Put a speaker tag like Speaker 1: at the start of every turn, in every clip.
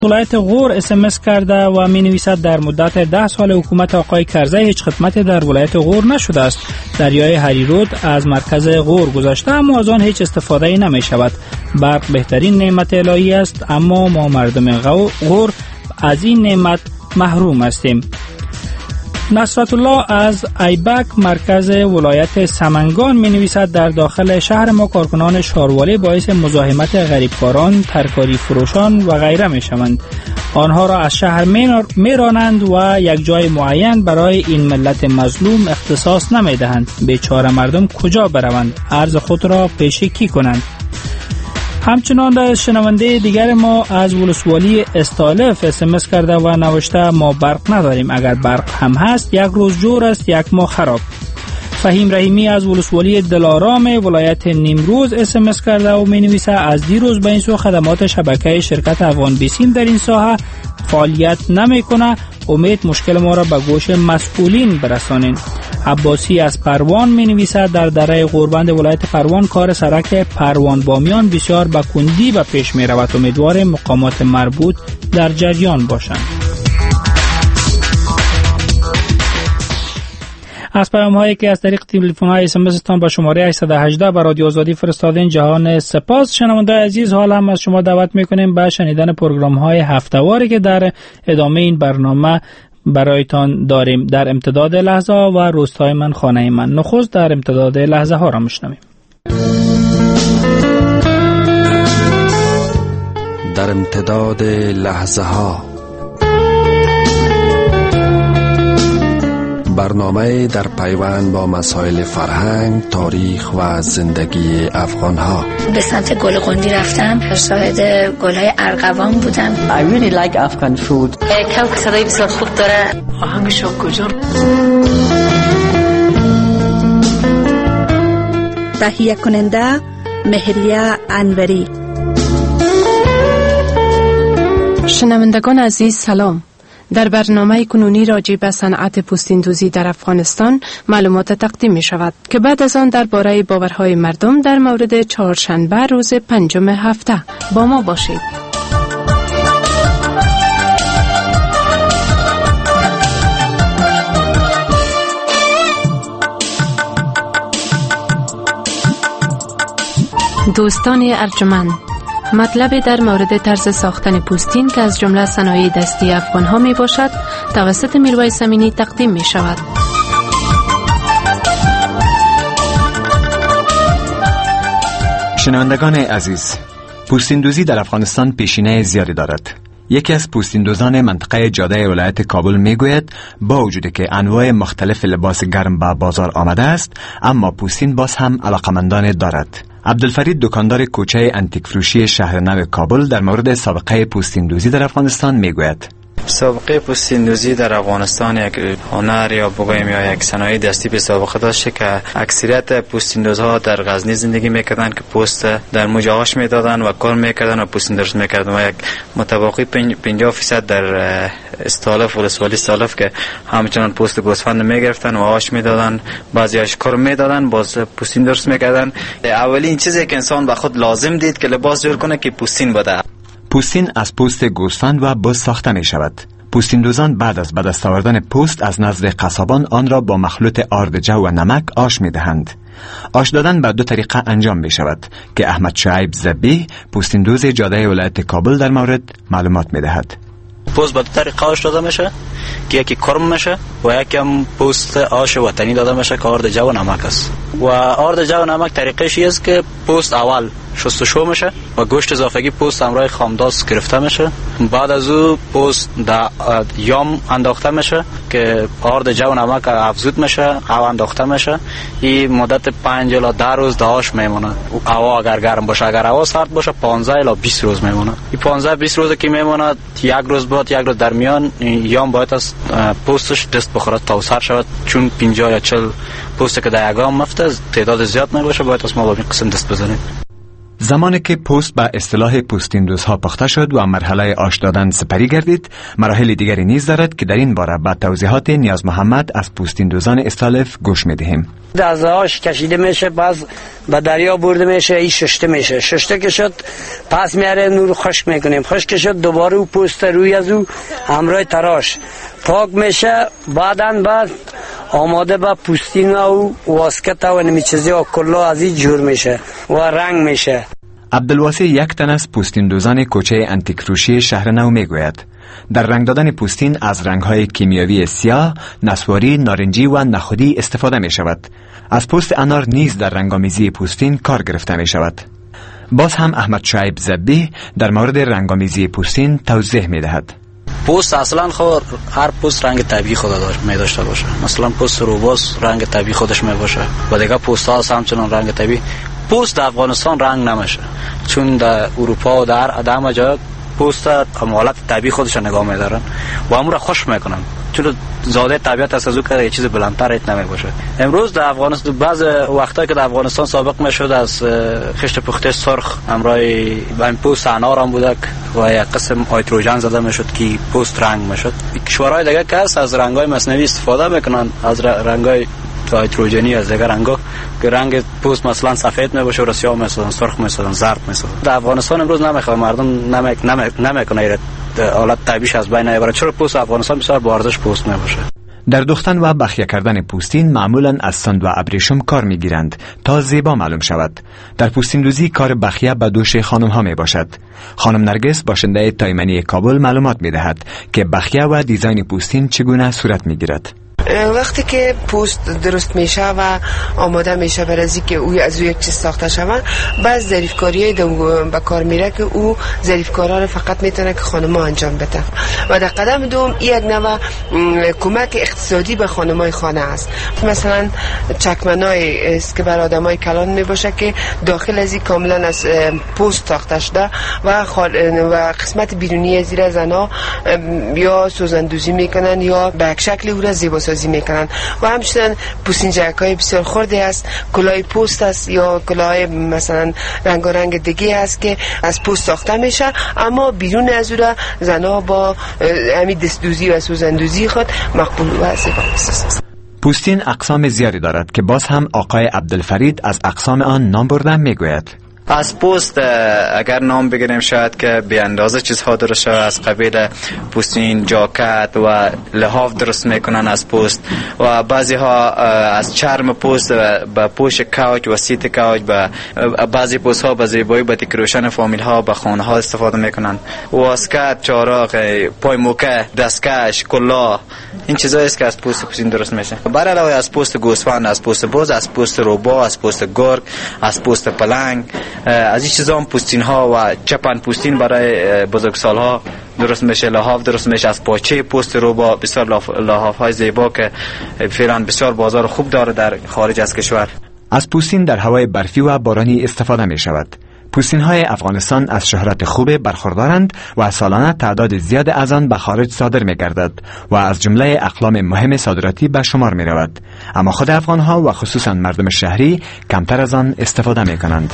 Speaker 1: ولایت غور اسمس کرده و می نویسد در مدت 10 سال حکومت آقای کرزی هیچ خدمتی در ولایت غور نشده است. دریای هریرود از مرکز غور گذشته اما از آن هیچ استفاده نمی شود. برق بهترین نعمت الهی است اما ما مردم غور از این نعمت محروم هستیم. نصرت الله از ایبک مرکز ولایت سمنگان می نویسد در داخل شهر ما کارکنان شاروالی باعث مزاحمت غریبکاران، ترکاری فروشان و غیره می شوند. آنها را از شهر می رانند و یک جای معین برای این ملت مظلوم اختصاص نمی دهند. بیچاره مردم کجا بروند؟ ارز خود را پیش کی کنند؟ همچنان شنونده دیگر ما از ولسوالی استالف اسمس کرده و نوشته ما برق نداریم، اگر برق هم هست یک روز جور است یک ماه خراب. فهیم رحیمی از ولسوالی دلارام ولایت نیمروز اسمس کرده و می نویسه از دیروز به این سو خدمات شبکه شرکت افغان بیسیم در این ساحه فعالیت نمی کنه. امید مشکل ما را به گوش مسئولین برسانین. عباسی از پروان می نویسد در دره غوربند ولایت پروان کار سرک پروان بامیان بسیار به کندی به پیش می رود. امیدوار مقامات مربوط در جریان باشند. از پیام هایی که از طریق تلفن های SMS تان با شماره 818 به رادیو آزادی فرستادین جهان سپاس. شنونده عزیز حالا هم از شما دعوت میکنیم به شنیدن پروگرام های هفته‌واری که در ادامه این برنامه برایتان داریم. در امتداد لحظه ها و روستای من خانه من. نخست در امتداد لحظه ها را میشنویم.
Speaker 2: در امتداد لحظه ها، برنامه در پیوند با مسائل فرهنگ، تاریخ و زندگی افغان ها.
Speaker 3: به سمت گل قندی رفتم، شاهد گل‌های ارغوان بودم.
Speaker 4: I really like Afghan food.
Speaker 3: کبک صدای بسیار خوب داره. آهنگش کجا؟
Speaker 5: تهیه کننده مهریه انوری.
Speaker 6: شنوندگان عزیز سلام. در برنامه کنونی راجع به صنعت پوستیندوزی در افغانستان معلومات تقدیم می شود که بعد از آن درباره باورهای مردم در مورد چهارشنبه روز 5 هفته با ما باشید. دوستان ارجمند، مطلب در مورد طرز ساختن پوستین که از جمله صنایع دستی افغان ها می باشد توسط میرویس امینی تقدیم می شود.
Speaker 7: شنوندگان عزیز، پوستیندوزی در افغانستان پیشینه زیادی دارد. یکی از پوستیندوزان منطقه جاده ولایت کابل میگوید با وجودی که انواع مختلف لباس گرم به بازار آمده است، اما پوستین باز هم علاقمندان دارد. عبدالفرید دکاندار کوچه انتیک فروشی شهر نو کابل در مورد سابقه پوستیندوزی در افغانستان میگوید.
Speaker 8: سابقه پوستیندوزی در افغانستان یک هنر یا بگوییم یا یک صنایع دستی به سابقه داشته که اکثریت پوستیندوزها در غزنی زندگی میکردن که پوست در موج آش میدادن و کار میکردن و پوستین درست میکردن و یک متوقعی 50% در استالف ولسوالی استالف که همچنان پوست گوسفند میگرفتن و آش میدادن، بعضیاش کار میدادن باز پوستین درست میکردن. اولین چیزی که انسان به خود لازم دید که لباس جور کنه که پوستین بوده.
Speaker 7: پوستین از پوست گوسفند و بز ساخته می شود. پوستیندوزان بعد از به دست آوردن پوست از نزد قصابان آن را با مخلوط آردجو و نمک آش می دهند. آش دادن به 2 طریقه انجام می شود که احمد شعیب زبی پوستیندوز جاده ولایت کابل در مورد معلومات می دهد.
Speaker 9: پوست به 2 طریقه آش داده میشه که یکی کرم میشه و یکی هم پوست آش وطنی داده میشه که آردجو و نمک است. و آردجو و نمک طریقش است که پوست اول شستشو میشه و گوشت اضافگی پوست همراه خامداس گرفته میشه. بعد از او پوست در یام انداخته میشه که آردجو و نمک افزود میشه او انداخته میشه. این مدت 5 الی 10 روز داش میمونه. هوا اگر گرم باشه، اگر هوا سرد باشه 15 الی 20 روز میمونه. این 15-20 روز که میمونه یک روز بعد یک روز در میان یام باید از پوستش دست بخوره تا سر شود، چون 50 یا 40 پوست که در یگام مفته تعداد زیاد نباشه باید از ما با این قسم دست بزنید.
Speaker 7: زمانی که پوست به اصطلاح پوستیندوزها پخته شد و مرحله آش دادن سپری گردید، مراحل دیگری نیز دارد که در این باره به توضیحات نیاز محمد از پوستیندوزان استالف گوش می‌دهیم.
Speaker 10: از آش کشیده میشه، باز به دریا برده میشه، این ششته میشه. ششته که شد پس میاره نور خشک میکنیم. خشک که شد دوباره او پوست روی از او همراه تراش پاک میشه. بعد آماده به پوستین و واسکت و نمی چیزی و کلا از این جور میشه و رنگ میشه.
Speaker 7: عبدالواسع یک تن از پوستیندوزان کوچه انتیکروشی شهر نو میگوید در رنگ دادن پوستین از رنگ‌های کیمیایی سیاه، نسواری، نارنجی و نخودی استفاده می شود. از پوست انار نیز در رنگامیزی پوستین کار گرفته می شود. باز هم احمد شعیب زبی در مورد رنگامیزی پوستین توضیح می دهد.
Speaker 9: پوست اصلا خود هر پوست رنگ طبیعی خود می داشته باشه. مثلا پوست روباس رنگ طبیعی خودش می باشه و دیگه پوست ها همچنان رنگ طبیعی. پوست در افغانستان رنگ نمیشه، چون در اروپا و در همه جا پوست حالت طبیعی خودش نگاه میدارن و امور خوش میکنن، چون زاده طبیعت است از او که یه چیز بلندتر ایت نمی باشه. امروز در افغانستان بعض وقتایی که در افغانستان سابق میشد از خشت پخته سرخ همراه با پوست انار هم بودک و یک قسم هایدروژن زده میشد که پوست رنگ میشد. کشورهای دیگه که از رنگای مصنوعی استفاده میکنن، از رنگای هایدروژنی، از دیگر رنگا که رنگ پوست مثلا سفید می باشه و سیاه مثلا سرخ مثلا زرد مثلا. در افغانستان امروز نمیخواد مردم نمیکنه حالت طبیعیش از بین نبره، چرا پوست افغانستان بسیار با ارزش پوست می باشه.
Speaker 7: در دوختن و بخیه کردن پوستین معمولا از سند و ابریشم کار می گیرند تا زیبا معلوم شود. در پوستیندوزی کار بخیه به دوش خانم ها می باشد. خانم نرگس باشنده تایمنی کابل معلومات می دهد که بخیه و دیزاین پوستین چگونه صورت می گیرد.
Speaker 11: وقتی که پوست درست میشه و آماده میشه برای از اینکه او از یک چیز ساخته شود، بعض ظریفکاریای به کار میره که او ظریفکارا رو فقط میتونه که خانم‌ها انجام بده و در قدم دوم یک نوع کمک اقتصادی به خانم‌های خانه است. مثلا چکمنای است که برای آدمای کلان میباشه که داخل از این کاملا از پوست ساخته شده و قسمت بیرونی زیر زنا یا سوزندوزی میکنن یا به یک شکل او را زیبا سازی میکنن و همچنین پوستینجک‌های بسیار خردی است، کلاه پوست است یا کلاه مثلا رنگارنگ دیگه است که از پوست ساخته میشه، اما بیرون از اون زنا با همین دستدوزی و سوزندوزی خود مقبول و زیبا است.
Speaker 7: پوستین اقسام زیادی دارد که باز هم آقای عبدالفرید از اقسام آن نام بردن میگوید.
Speaker 8: از پوست اگر نام بگیریم شاید که به اندازه چیزها درست شده، از قبیل پوستین جاکت و لحاف درست میکنن از پوست و بعضی ها از چرم پوست به پوش کوچ و سیت کوچ، به بعضی پوست ها به زیبایی به دکوریشن فامیل ها به خانه ها استفاده میکنن. واسکت، چاراغ، پای موکه، دستکش، کلاه، این چیزایی است که از پوستین درست میشه. بر علاوه از پوست گوسفند، از پوست بز، از پوست روباه، از پوست گرگ، از پوست پلنگ، از این چیزا هم پوستین ها و چپن پوستین برای بزرگسالها درست میشه. لحاف درست میشه از پاچه پوست روباه، بسیار لحاف های زیبا که فعلا بسیار بازار خوب داره در خارج از کشور.
Speaker 7: از پوستین در هوای برفی و بارانی استفاده می شود. پوستین های افغانستان از شهرت خوب برخوردارند و سالانه تعداد زیاد از آن به خارج صادر می گردد و از جمله اقلام مهم صادراتی به شمار می رود، اما خود افغان ها و خصوصا مردم شهری کمتر از آن استفاده می کنند.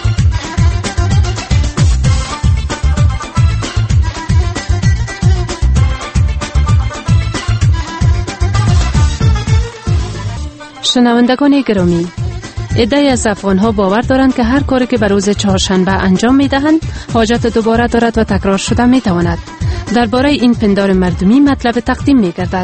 Speaker 6: شنوندگان گرامی، عده‌ای از افغان‌ها باور دارند که هر کاری که به روز چهارشنبه انجام می‌دهند حاجت دوباره دارد و تکرار شده می‌تواند. درباره این پندار مردمی مطلب تقدیم می‌گردد.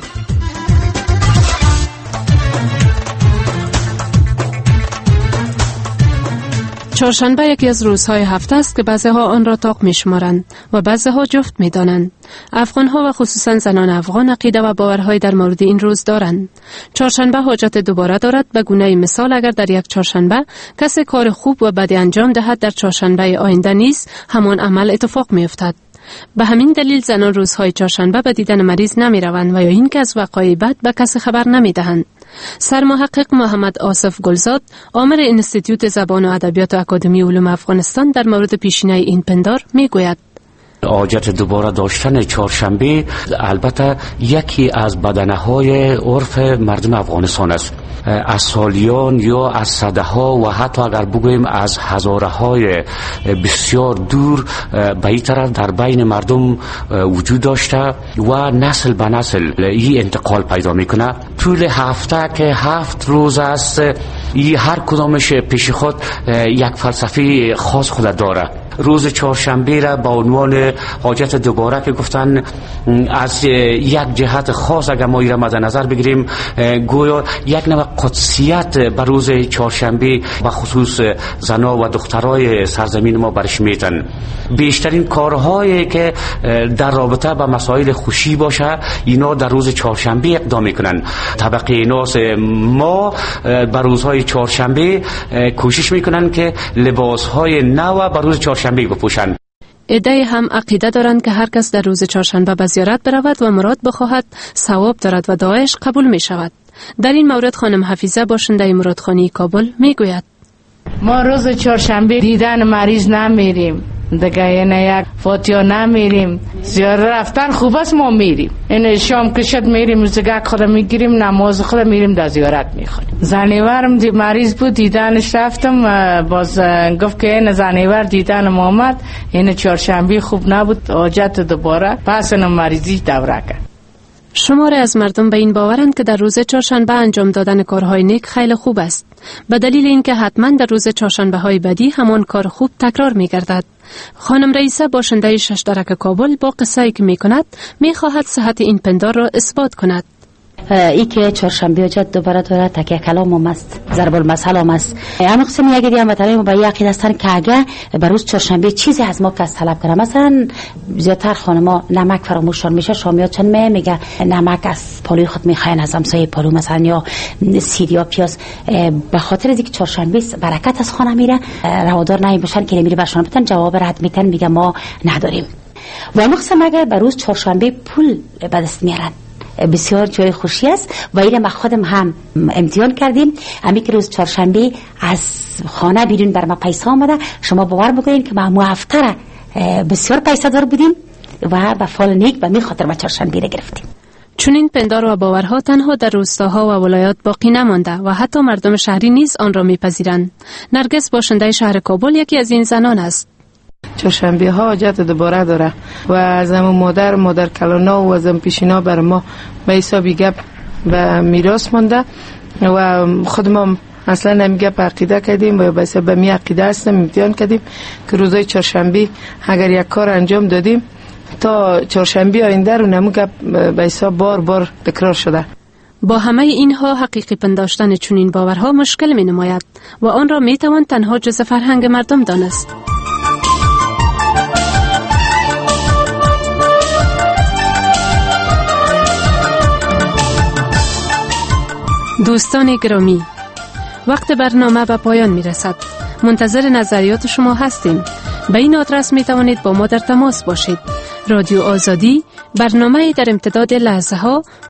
Speaker 6: چهارشنبه یکی از روزهای هفته است که بعضی‌ها آن را طاق می‌شمارند و بعضی‌ها جفت می‌دانند. افغان‌ها و خصوصاً زنان افغان عقیده و باورهای در مورد این روز دارند. چهارشنبه حاجت دوباره دارد. به گونه مثال اگر در یک چهارشنبه کسی کار خوب و بدی انجام دهد، در چهارشنبه آینده نیز همان عمل اتفاق می‌افتد. به همین دلیل زنان روزهای چهارشنبه به دیدن مریض نمی‌روند و یا اینکه از وقایع بد به کسی خبر نمی‌دهند. سرمحقق محمد آصف گلزاد، آمر انستیتوت زبان و ادبیات اکادمی علوم افغانستان، در مورد پیشینه این پندار میگوید:
Speaker 12: حاجت دوباره داشتن چهارشنبه البته یکی از بدنه‌های عرف مردم افغانستان است. از سالیان یا از صدها و حتی اگر بگوییم از هزارهای بسیار دور به این طرف در بین مردم وجود داشته و نسل به نسل این انتقال پیدا میکنه. طول هفته که 7 روز است، این هر کدامش پیش خود یک فلسفه خاص خود داره. روز چهارشنبه را با عنوان حاجت دوباره که گفتن، از یک جهت خاص اگر ما این را مد نظر بگیریم، گویا یک نوع قدسیت بر روز چهارشنبه و خصوص زنا و دخترای سرزمین ما برش میتن. بیشترین کارهایی که در رابطه با مسائل خوشی باشه اینا در روز چهارشنبه اقدام میکنن. طبقه ناس ما بر روزهای چهارشنبه کوشش میکنن که لباسهای نو بر روز چهارشنبه بپوشن.
Speaker 6: عده‌ای هم عقیده دارند که هر کس در روز چهارشنبه به زیارت برود و مراد بخواهد ثواب دارد و دعایش قبول می شود. در این مورد خانم حفیظه باشنده مرادخانه کابل می گوید:
Speaker 13: ما روز چهارشنبه دیدن مریض نمیریم، دیگه یک فاتیا نمیریم. زیارت رفتن خوب است، ما میریم. این شام که شد میریم زگک خود میگیریم، نماز خود میریم در زیارت میخونیم. زنیورم مریض بود، دیدنش رفتم، باز گفت که این زنیور دیدنم آمد، این چهارشنبه خوب نبود، حاجت دوباره پس این مریضی دوره کرد.
Speaker 6: شماری از مردم به این باورند که در روز چهارشنبه انجام دادن کارهای نیک خیلی خوب است، به دلیل اینکه حتما در روز چهارشنبه های بعدی همان کار خوب تکرار می گردد. خانم رئیسه باشنده ششترک کابل با قصه‌ای که می کند می خواهد صحت این پندار را اثبات کند.
Speaker 14: ای که چهارشنبه حاجت دوباره داره تکیه کلام هم است، ضرب المثل هم است. اما قسم یکی دیگه مثلا با یقین هستن که اگه بر روز چهارشنبه چیزی از ما کس طلب کنه، مثلا زیادتر خانما نمک فراموششان میشه، شامیات چون میگه نمک از پالوی خود میخواین، از همسایه پالو مثلا یا سیر یا پیاز، به خاطر اینکه چهارشنبه برکت از خانه میره، روادار نمیشن که نمیره برشون بتن جواب رد میتن، میگه ما نداریم. و مخصوصا اگه بر روز چهارشنبه پول به دست میارن، بسیار جای خوشی است و اینه ما خودم هم امتحان کردیم. همین که روز چهارشنبه از خانه بیرون بر ما پیسه آمده، شما باور بکنین که ما هفته بسیار پیسه دار بودیم و به فال نیک به می خاطر ما چهارشنبه را گرفتیم.
Speaker 6: چون این پندار و باورها تنها در روستاها و ولایات باقی نمانده و حتی مردم شهری نیز آن را میپذیرند. نرگس باشنده شهر کابل یکی از این زنان است.
Speaker 13: چهارشنبه ها حاجت دوباره داره و از همون مادر کلانا و از پیشینا بر ما به حسابی گپ و میراث مونده و خودم اصلا نمیگه عقیده کردیم و به می عقیده هستم امتحان کردیم که روزای چهارشنبه اگر یک کار انجام دادیم تا چهارشنبه آینده رو نمو گپ به حساب بار تکرار شده.
Speaker 6: با همه اینها حقیقی پنداشتن چنین باورها مشکل می نماید و آن را می توان تنها جز فرهنگ مردم دانست. دوستان گرامی، وقت برنامه به پایان می رسد. منتظر نظریات شما هستیم. به این آدرس می توانید با ما در تماس باشید. رادیو آزادی، برنامه در امتداد لحظه ها